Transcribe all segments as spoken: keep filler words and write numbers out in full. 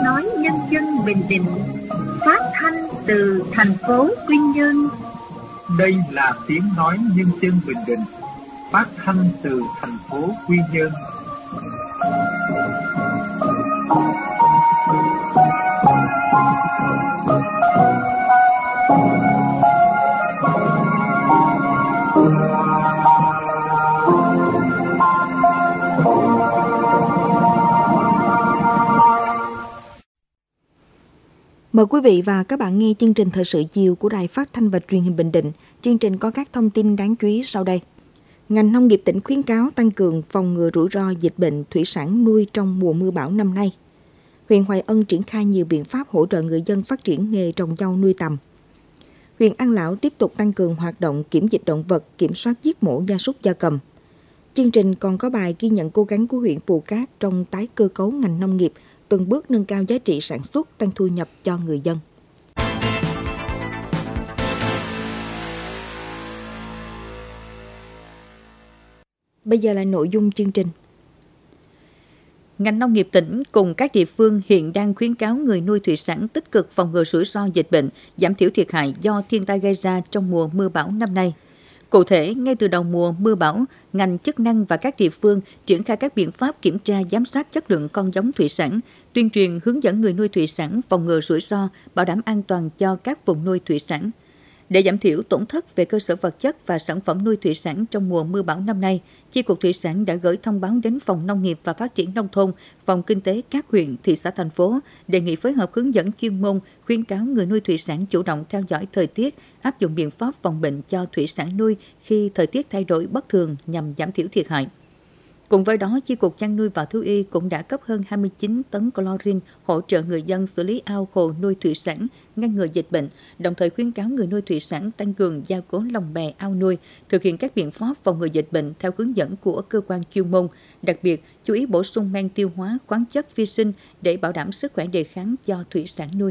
nói nhân dân Bình Định, phát thanh từ thành phố Quy Nhơn. Đây là tiếng nói nhân dân Bình Định, phát thanh từ thành phố Quy Nhơn. Mời quý vị và các bạn nghe chương trình thời sự chiều của Đài Phát thanh và Truyền hình Bình Định. Chương trình có các thông tin đáng chú ý sau đây. Ngành nông nghiệp tỉnh khuyến cáo tăng cường phòng ngừa rủi ro dịch bệnh thủy sản nuôi trong mùa mưa bão năm nay. Huyện Hoài Ân triển khai nhiều biện pháp hỗ trợ người dân phát triển nghề trồng rau nuôi tầm. Huyện An Lão tiếp tục tăng cường hoạt động kiểm dịch động vật, kiểm soát giết mổ gia súc gia cầm. Chương trình còn có bài ghi nhận cố gắng của huyện Phù Cát trong tái cơ cấu ngành nông nghiệp, từng bước nâng cao giá trị sản xuất, tăng thu nhập cho người dân. Bây giờ là nội dung chương trình. Ngành nông nghiệp tỉnh cùng các địa phương hiện đang khuyến cáo người nuôi thủy sản tích cực phòng ngừa rủi ro dịch bệnh, giảm thiểu thiệt hại do thiên tai gây ra trong mùa mưa bão năm nay. Cụ thể, ngay từ đầu mùa mưa bão, ngành chức năng và các địa phương triển khai các biện pháp kiểm tra giám sát chất lượng con giống thủy sản, tuyên truyền hướng dẫn người nuôi thủy sản phòng ngừa rủi ro, bảo đảm an toàn cho các vùng nuôi thủy sản. Để giảm thiểu tổn thất về cơ sở vật chất và sản phẩm nuôi thủy sản trong mùa mưa bão năm nay, Chi cục Thủy sản đã gửi thông báo đến Phòng Nông nghiệp và Phát triển Nông thôn, Phòng Kinh tế các huyện, thị xã, thành phố, đề nghị phối hợp hướng dẫn chuyên môn, khuyến cáo người nuôi thủy sản chủ động theo dõi thời tiết, áp dụng biện pháp phòng bệnh cho thủy sản nuôi khi thời tiết thay đổi bất thường nhằm giảm thiểu thiệt hại. Cùng với đó, Chi cục Chăn nuôi và Thú y cũng đã cấp hơn hai mươi chín tấn chlorine hỗ trợ người dân xử lý ao hồ nuôi thủy sản, ngăn ngừa dịch bệnh, đồng thời khuyến cáo người nuôi thủy sản tăng cường gia cố lồng bè ao nuôi, thực hiện các biện pháp phòng ngừa dịch bệnh theo hướng dẫn của cơ quan chuyên môn, đặc biệt chú ý bổ sung men tiêu hóa, khoáng chất, vi sinh để bảo đảm sức khỏe đề kháng cho thủy sản nuôi.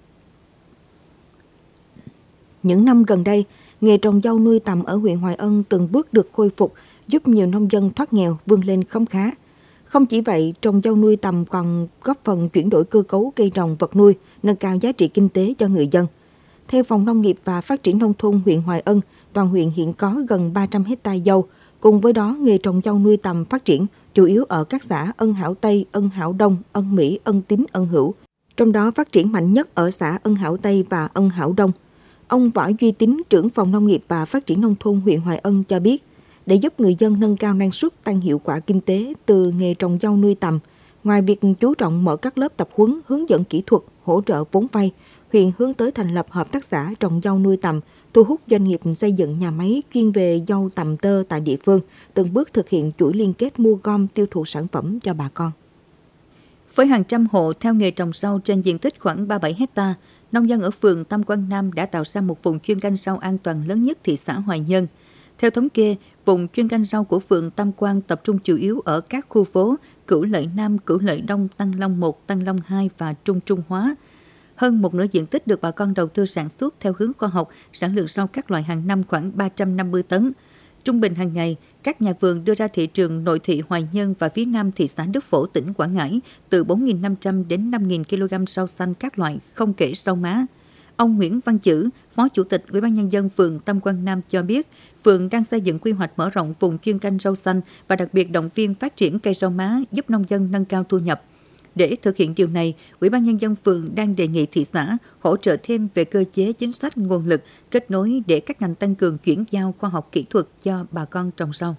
Những năm gần đây, nghề trồng rau nuôi tầm ở huyện Hoài Ân từng bước được khôi phục, giúp nhiều nông dân thoát nghèo vươn lên khấm khá. Không chỉ vậy, trồng rau nuôi tầm còn góp phần chuyển đổi cơ cấu cây trồng vật nuôi, nâng cao giá trị kinh tế cho người dân. Theo Phòng Nông nghiệp và Phát triển Nông thôn huyện Hoài Ân, toàn huyện hiện có gần ba trăm héc ta dâu. Cùng với đó, nghề trồng rau nuôi tầm phát triển chủ yếu ở các xã Ân Hảo Tây, Ân Hảo Đông, Ân Mỹ, Ân Tín, Ân Hữu. Trong đó phát triển mạnh nhất ở xã Ân Hảo Tây và Ân Hảo Đông. Ông Võ Duy Tín, trưởng Phòng Nông nghiệp và Phát triển Nông thôn huyện Hoài Ân cho biết, để giúp người dân nâng cao năng suất, tăng hiệu quả kinh tế từ nghề trồng rau nuôi tầm, ngoài việc chú trọng mở các lớp tập huấn, hướng dẫn kỹ thuật, hỗ trợ vốn vay, huyện hướng tới thành lập hợp tác xã trồng rau nuôi tầm, thu hút doanh nghiệp xây dựng nhà máy chuyên về rau tầm tơ tại địa phương, từng bước thực hiện chuỗi liên kết mua gom tiêu thụ sản phẩm cho bà con. Với hàng trăm hộ theo nghề trồng rau trên diện tích khoảng ba mươi bảy héc ta, nông dân ở phường Tam Quan Nam đã tạo ra một vùng chuyên canh rau an toàn lớn nhất thị xã Hoài Nhơn. Theo thống kê, vùng chuyên canh rau của phường Tam Quan tập trung chủ yếu ở các khu phố Cửu Lợi Nam, Cửu Lợi Đông, Tăng Long một, Tăng Long hai và Trung Trung Hóa. Hơn một nửa diện tích được bà con đầu tư sản xuất theo hướng khoa học, sản lượng rau các loại hàng năm khoảng ba trăm năm mươi tấn. Trung bình hàng ngày, các nhà vườn đưa ra thị trường nội thị Hoài Nhơn và phía nam thị xã Đức Phổ, tỉnh Quảng Ngãi từ bốn nghìn năm trăm đến năm nghìn ki lô gam rau xanh các loại, không kể rau má. Ông Nguyễn Văn Chữ, Phó Chủ tịch Ủy ban Nhân dân phường Tam Quan Nam cho biết, phường đang xây dựng quy hoạch mở rộng vùng chuyên canh rau xanh và đặc biệt động viên phát triển cây rau má giúp nông dân nâng cao thu nhập. Để thực hiện điều này, Ủy ban Nhân dân phường đang đề nghị thị xã hỗ trợ thêm về cơ chế chính sách nguồn lực, kết nối để các ngành tăng cường chuyển giao khoa học kỹ thuật cho bà con trồng rau.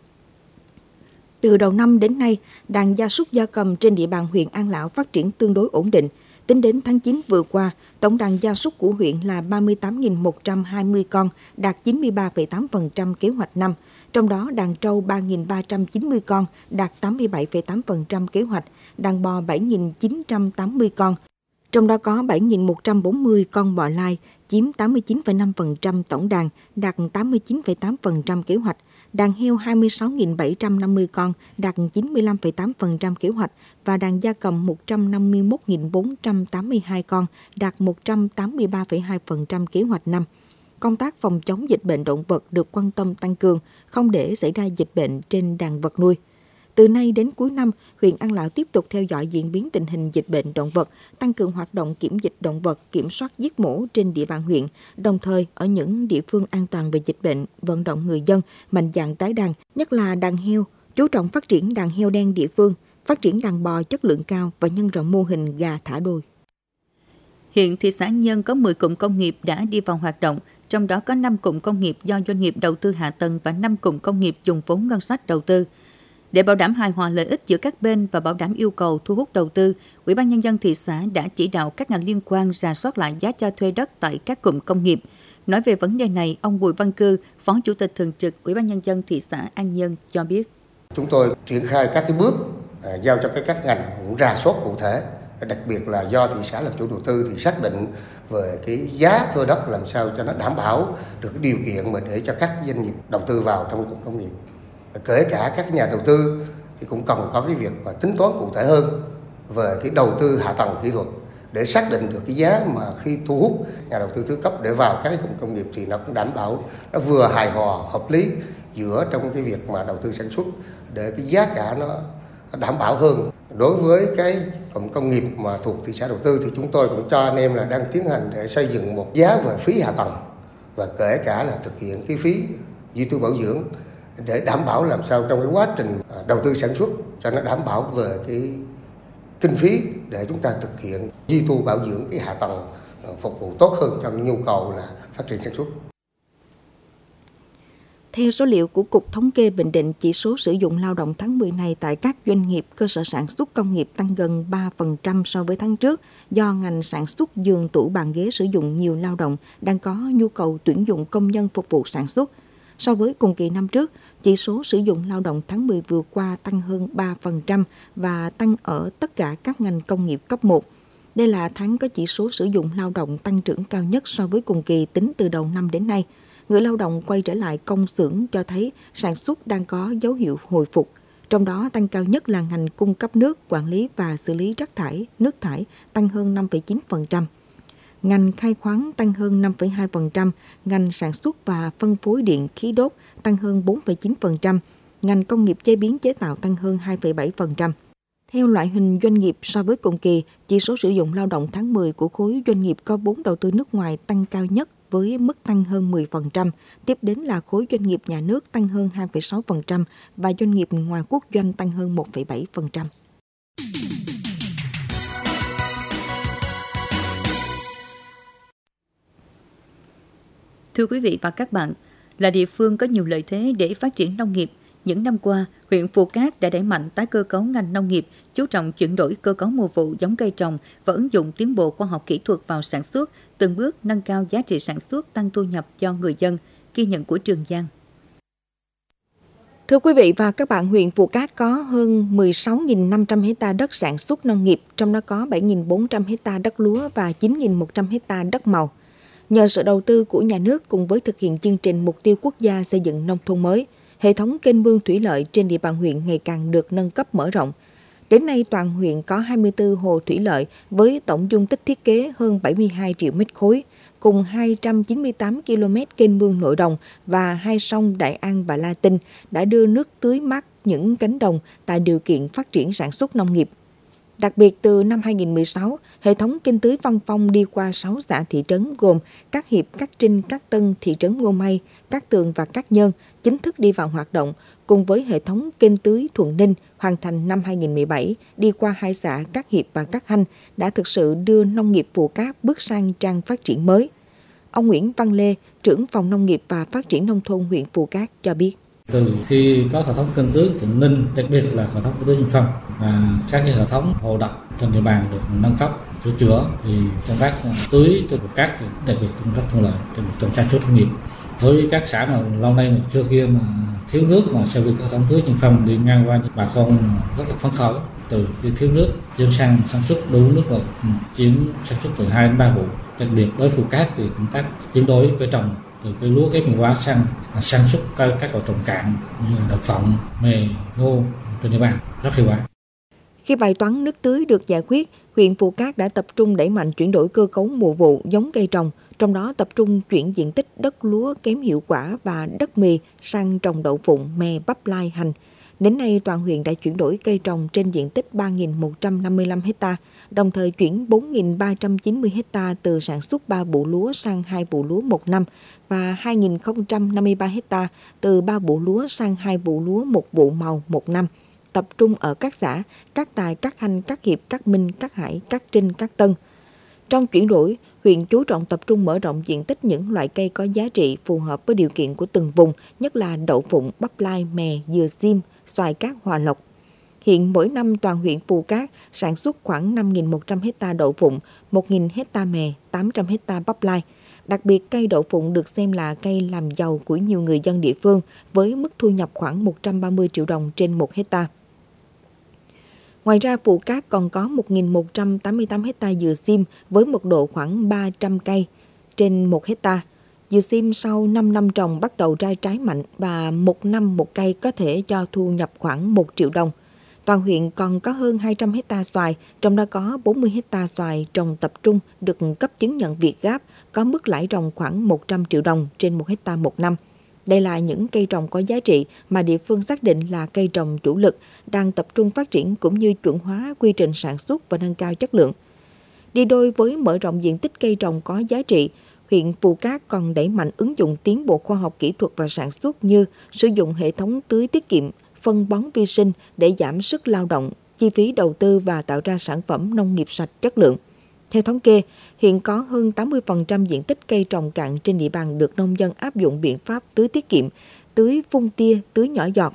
Từ đầu năm đến nay, đàn gia súc gia cầm trên địa bàn huyện An Lão phát triển tương đối ổn định. Tính đến tháng chín vừa qua, tổng đàn gia súc của huyện là ba mươi tám nghìn một trăm hai mươi con, đạt chín mươi ba phẩy tám phần trăm kế hoạch năm. Trong đó, đàn trâu ba nghìn ba trăm chín mươi con, đạt tám mươi bảy phẩy tám phần trăm kế hoạch, đàn bò bảy nghìn chín trăm tám mươi con. Trong đó có bảy nghìn một trăm bốn mươi con bò lai, chiếm tám mươi chín phẩy năm phần trăm tổng đàn, đạt tám mươi chín phẩy tám phần trăm kế hoạch. Đàn heo hai mươi sáu nghìn bảy trăm năm mươi con, đạt chín mươi lăm phẩy tám phần trăm kế hoạch và đàn gia cầm một trăm năm mươi mốt nghìn bốn trăm tám mươi hai con, đạt một trăm tám mươi ba phẩy hai phần trăm kế hoạch năm. Công tác phòng chống dịch bệnh động vật được quan tâm tăng cường, không để xảy ra dịch bệnh trên đàn vật nuôi. Từ nay đến cuối năm, huyện An Lão tiếp tục theo dõi diễn biến tình hình dịch bệnh động vật, tăng cường hoạt động kiểm dịch động vật, kiểm soát giết mổ trên địa bàn huyện, đồng thời ở những địa phương an toàn về dịch bệnh, vận động người dân mạnh dạn tái đàn, nhất là đàn heo, chú trọng phát triển đàn heo đen địa phương, phát triển đàn bò chất lượng cao và nhân rộng mô hình gà thả đôi. Hiện thị xã An Nhơn có mười cụm công nghiệp đã đi vào hoạt động, trong đó có năm cụm công nghiệp do doanh nghiệp đầu tư hạ tầng và năm cụm công nghiệp dùng vốn ngân sách đầu tư. Để bảo đảm hài hòa lợi ích giữa các bên và bảo đảm yêu cầu thu hút đầu tư, Ủy ban Nhân dân thị xã đã chỉ đạo các ngành liên quan rà soát lại giá cho thuê đất tại các cụm công nghiệp. Nói về vấn đề này, ông Bùi Văn Cư, Phó Chủ tịch Thường trực Ủy ban Nhân dân thị xã An Nhơn cho biết. Chúng tôi triển khai các cái bước à, giao cho các ngành cũng rà soát cụ thể, đặc biệt là do thị xã làm chủ đầu tư thì xác định về cái giá thuê đất làm sao cho nó đảm bảo được cái điều kiện mà để cho các doanh nghiệp đầu tư vào trong cụm công nghiệp. Kể cả các nhà đầu tư thì cũng cần có cái việc mà tính toán cụ thể hơn về cái đầu tư hạ tầng kỹ thuật để xác định được cái giá mà khi thu hút nhà đầu tư thứ cấp để vào các cái cụm công nghiệp thì nó cũng đảm bảo nó vừa hài hòa hợp lý giữa trong cái việc mà đầu tư sản xuất để cái giá cả nó đảm bảo hơn. Đối với cái cụm công nghiệp mà thuộc thị xã đầu tư thì chúng tôi cũng cho anh em là đang tiến hành để xây dựng một giá về phí hạ tầng và kể cả là thực hiện cái phí duy tu bảo dưỡng để đảm bảo làm sao trong cái quá trình đầu tư sản xuất cho nó đảm bảo về cái kinh phí để chúng ta thực hiện duy tu bảo dưỡng cái hạ tầng phục vụ tốt hơn cho nhu cầu là phát triển sản xuất. Theo số liệu của Cục Thống kê Bình Định, chỉ số sử dụng lao động tháng mười này tại các doanh nghiệp cơ sở sản xuất công nghiệp tăng gần ba phần trăm so với tháng trước do ngành sản xuất giường tủ bàn ghế sử dụng nhiều lao động đang có nhu cầu tuyển dụng công nhân phục vụ sản xuất. So với cùng kỳ năm trước, chỉ số sử dụng lao động tháng mười vừa qua tăng hơn ba phần trăm và tăng ở tất cả các ngành công nghiệp cấp một. Đây là tháng có chỉ số sử dụng lao động tăng trưởng cao nhất so với cùng kỳ tính từ đầu năm đến nay. Người lao động quay trở lại công xưởng cho thấy sản xuất đang có dấu hiệu hồi phục. Trong đó tăng cao nhất là ngành cung cấp nước, quản lý và xử lý rác thải, nước thải tăng hơn năm phẩy chín phần trăm. Ngành khai khoáng tăng hơn năm phẩy hai phần trăm, ngành sản xuất và phân phối điện khí đốt tăng hơn bốn phẩy chín phần trăm, ngành công nghiệp chế biến chế tạo tăng hơn hai phẩy bảy phần trăm. Theo loại hình doanh nghiệp so với cùng kỳ, chỉ số sử dụng lao động tháng mười của khối doanh nghiệp có vốn đầu tư nước ngoài tăng cao nhất với mức tăng hơn mười phần trăm, tiếp đến là khối doanh nghiệp nhà nước tăng hơn hai phẩy sáu phần trăm và doanh nghiệp ngoài quốc doanh tăng hơn một phẩy bảy phần trăm. Thưa quý vị và các bạn, là địa phương có nhiều lợi thế để phát triển nông nghiệp, những năm qua, huyện Phù Cát đã đẩy mạnh tái cơ cấu ngành nông nghiệp, chú trọng chuyển đổi cơ cấu mùa vụ giống cây trồng và ứng dụng tiến bộ khoa học kỹ thuật vào sản xuất, từng bước nâng cao giá trị sản xuất, tăng thu nhập cho người dân. Ghi nhận của Trường Giang. Thưa quý vị và các bạn, huyện Phù Cát có hơn mười sáu nghìn năm trăm ha đất sản xuất nông nghiệp, trong đó có bảy nghìn bốn trăm ha đất lúa và chín nghìn một trăm ha đất màu. Nhờ sự đầu tư của nhà nước cùng với thực hiện chương trình mục tiêu quốc gia xây dựng nông thôn mới, hệ thống kênh mương thủy lợi trên địa bàn huyện ngày càng được nâng cấp mở rộng. Đến nay, toàn huyện có hai mươi tư hồ thủy lợi với tổng dung tích thiết kế hơn bảy mươi hai triệu mét khối, cùng hai trăm chín mươi tám ki lô mét kênh mương nội đồng và hai sông Đại An và La Tinh đã đưa nước tưới mát những cánh đồng tạo điều kiện phát triển sản xuất nông nghiệp. Đặc biệt, từ năm hai nghìn không trăm mười sáu, hệ thống kênh tưới Văn Phong đi qua sáu xã thị trấn gồm Cát Hiệp, Cát Trinh, Cát Tân, thị trấn Ngô Mây, Cát Tường và Cát Nhơn chính thức đi vào hoạt động, cùng với hệ thống kênh tưới Thuận Ninh hoàn thành năm hai nghìn không trăm mười bảy đi qua hai xã Cát Hiệp và Cát Hanh đã thực sự đưa nông nghiệp Phù Cát bước sang trang phát triển mới. Ông Nguyễn Văn Lê, trưởng phòng nông nghiệp và phát triển nông thôn huyện Phù Cát cho biết. Từ khi có hệ thống kênh tưới Thuận Ninh, đặc biệt là hệ thống kênh tưới Văn Phong và các cái hệ thống hồ đập trên địa bàn được nâng cấp, sửa chữa thì công tác tưới cho Phù Cát đặc biệt cũng rất thuận lợi trong sản xuất nông nghiệp. Với các xã mà lâu nay mà trước kia mà thiếu nước mà sau khi hệ thống tưới Văn Phong đi ngang qua, bà con rất là phấn khởi. Từ khi thiếu nước chuyển sang sản xuất đủ nước rồi chuyển sản xuất từ hai đến ba vụ. Đặc biệt với Phù Cát thì công tác chuyển đổi cây trồng từ cây lúa ghép nguyên hóa sang sản xuất các các loại trồng cạn như đậu phộng, mè, ngô trên địa bàn rất hiệu quả. Khi bài toán nước tưới được giải quyết, huyện Phù Cát đã tập trung đẩy mạnh chuyển đổi cơ cấu mùa vụ giống cây trồng, trong đó tập trung chuyển diện tích đất lúa kém hiệu quả và đất mì sang trồng đậu phụng, mè, bắp lai, hành. Đến nay, toàn huyện đã chuyển đổi cây trồng trên diện tích ba nghìn một trăm năm mươi lăm ha, đồng thời chuyển bốn nghìn ba trăm chín mươi ha từ sản xuất ba vụ lúa sang hai vụ lúa một năm và hai nghìn không trăm năm mươi ba ha từ ba vụ lúa sang hai vụ lúa một vụ màu một năm, tập trung ở các xã Cát Tài, Cát Hanh, Cát Hiệp, Cát Minh, Cát Hải, Cát Trinh, Cát Tân. Trong chuyển đổi, huyện chú trọng tập trung mở rộng diện tích những loại cây có giá trị phù hợp với điều kiện của từng vùng, nhất là đậu phụng, bắp lai, mè, dừa sim, xoài cát, hòa lộc. Hiện mỗi năm toàn huyện Phù Cát sản xuất khoảng năm nghìn một trăm ha đậu phụng, một nghìn ha mè, tám trăm ha bắp lai. Đặc biệt, cây đậu phụng được xem là cây làm giàu của nhiều người dân địa phương với mức thu nhập khoảng một trăm ba mươi triệu đồng trên một hecta. Ngoài ra, Phù Cát còn có một nghìn một trăm tám mươi tám ha dừa sim với mật độ khoảng ba trăm cây trên một hecta. Dừa sim sau năm năm trồng bắt đầu ra trái mạnh và một năm một cây có thể cho thu nhập khoảng một triệu đồng. Toàn huyện còn có hơn hai trăm ha xoài, trong đó có bốn mươi ha xoài trồng tập trung được cấp chứng nhận Việt Gáp, có mức lãi trồng khoảng một trăm triệu đồng trên một hecta một năm. Đây là những cây trồng có giá trị mà địa phương xác định là cây trồng chủ lực, đang tập trung phát triển cũng như chuẩn hóa quy trình sản xuất và nâng cao chất lượng. Đi đôi với mở rộng diện tích cây trồng có giá trị, huyện Phù Cát còn đẩy mạnh ứng dụng tiến bộ khoa học kỹ thuật và sản xuất như sử dụng hệ thống tưới tiết kiệm, phân bón vi sinh để giảm sức lao động, chi phí đầu tư và tạo ra sản phẩm nông nghiệp sạch chất lượng. Theo thống kê, hiện có hơn tám mươi phần trăm diện tích cây trồng cạn trên địa bàn được nông dân áp dụng biện pháp tưới tiết kiệm, tưới phun tia, tưới nhỏ giọt.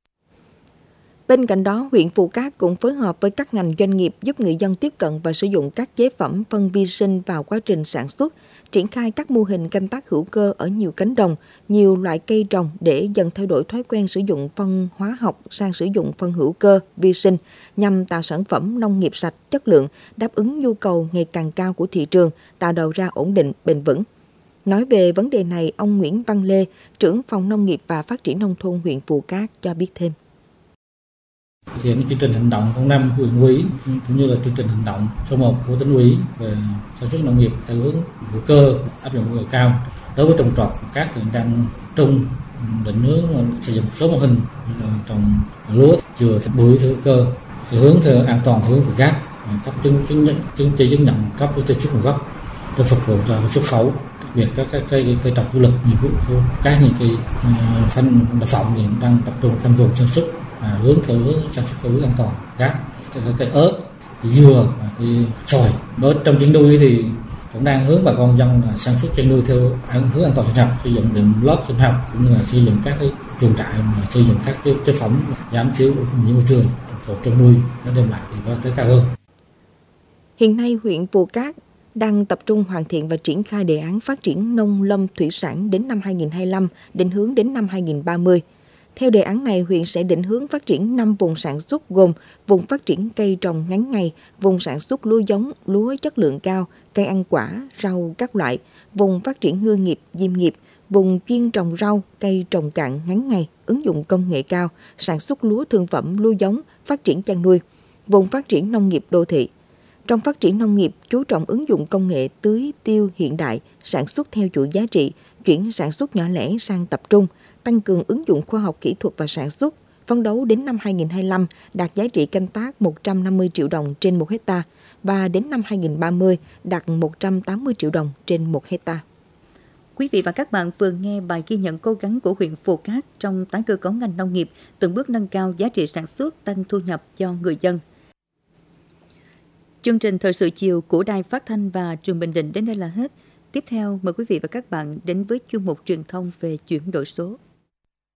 Bên cạnh đó, huyện Phù Cát cũng phối hợp với các ngành doanh nghiệp giúp người dân tiếp cận và sử dụng các chế phẩm phân vi sinh vào quá trình sản xuất, triển khai các mô hình canh tác hữu cơ ở nhiều cánh đồng, nhiều loại cây trồng để dần thay đổi thói quen sử dụng phân hóa học sang sử dụng phân hữu cơ, vi sinh, nhằm tạo sản phẩm nông nghiệp sạch, chất lượng, đáp ứng nhu cầu ngày càng cao của thị trường, tạo đầu ra ổn định, bền vững. Nói về vấn đề này, ông Nguyễn Văn Lê, trưởng phòng nông nghiệp và phát triển nông thôn huyện Phù Cát cho biết thêm. Thực hiện chương trình hành động tháng năm huyện ủy cũng như là chương trình hành động số một của tỉnh ủy về sản xuất nông nghiệp theo hướng hữu cơ áp dụng công nghệ cao. Đối với trồng trọt, các huyện đang trung định hướng xây dựng một số mô hình trồng lúa, dừa, bưởi theo hữu cơ, theo hướng theo an toàn theo hướng Việt Gáp, cấp chứng chứng nhận chứng chỉ chứng nhận cấp có truy xuất nguồn gốc để phục vụ cho xuất khẩu. Đặc biệt các cái cây cây trồng du lịch, nhiệm vụ của các những cây phân đậu phộng thì đang tập trung phân vùng sản xuất. À, hướng theo hướng sản xuất theo hướng an toàn, gác cái, cái, cái ớt, cái dừa, cái xoài. Đối trong chăn nuôi thì cũng đang hướng bà con dân là sản xuất chăn nuôi theo hướng an toàn sinh học, sử dụng đệm lót sinh học cũng như là sử dụng các cái chuồng trại, mà sử dụng các cái chế phẩm giảm thiểu ô nhiễm môi trường, phục chăn nuôi nó đem lại thì có tới cao hơn. Hiện nay, huyện Phù Cát đang tập trung hoàn thiện và triển khai đề án phát triển nông lâm thủy sản đến năm hai nghìn không trăm hai mươi lăm, định hướng đến năm hai nghìn không trăm ba mươi. Theo đề án này, huyện sẽ định hướng phát triển năm vùng sản xuất gồm vùng phát triển cây trồng ngắn ngày, vùng sản xuất lúa giống, lúa chất lượng cao, cây ăn quả, rau các loại, vùng phát triển ngư nghiệp, diêm nghiệp, vùng chuyên trồng rau, cây trồng cạn ngắn ngày, ứng dụng công nghệ cao, sản xuất lúa thương phẩm, lúa giống, phát triển chăn nuôi, vùng phát triển nông nghiệp đô thị. Trong phát triển nông nghiệp, chú trọng ứng dụng công nghệ tưới tiêu hiện đại, sản xuất theo chuỗi giá trị, chuyển sản xuất nhỏ lẻ sang tập trung, tăng cường ứng dụng khoa học kỹ thuật và sản xuất, phấn đấu đến năm hai nghìn không trăm hai mươi lăm đạt giá trị canh tác một trăm năm mươi triệu đồng trên một hecta và đến năm hai nghìn không trăm ba mươi đạt một trăm tám mươi triệu đồng trên một hecta. Quý vị và các bạn vừa nghe bài ghi nhận cố gắng của huyện Phù Cát trong tái cơ cấu ngành nông nghiệp, từng bước nâng cao giá trị sản xuất, tăng thu nhập cho người dân. Chương trình Thời sự chiều của Đài Phát thanh và Truyền hình Bình Định đến đây là hết. Tiếp theo, mời quý vị và các bạn đến với chuyên mục truyền thông về chuyển đổi số.